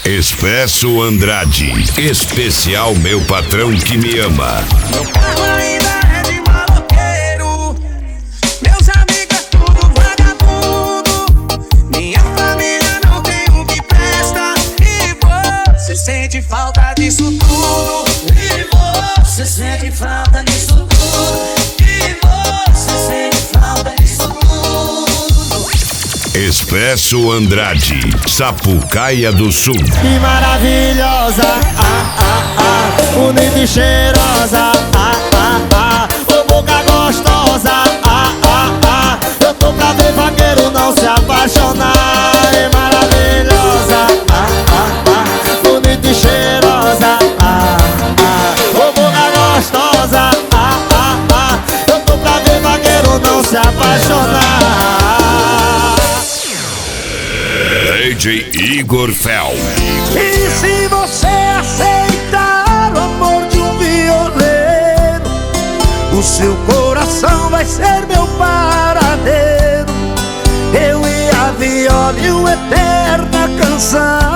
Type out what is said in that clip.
Expresso Andrade, especial meu patrão que me ama. Meu carro ainda é de maloqueiro, meus amigos é tudo vagabundo, minha família não tem um que presta. E você sente falta disso tudo. E você sente falta disso tudo. E você sente falta disso tudo. Expresso Andrade, Sapucaia do Sul. Que maravilhosa, bonita e cheirosa, ô boca gostosa, eu tô pra ver vaqueiro não se apaixonar. Que maravilhosa, bonita e cheirosa, ô boca gostosa, eu tô pra ver vaqueiro não se apaixonar. DJ Igor Fel. E se você aceitar o amor de um violeiro, o seu coração vai ser meu paradeiro. Eu e a viola e uma eterna canção.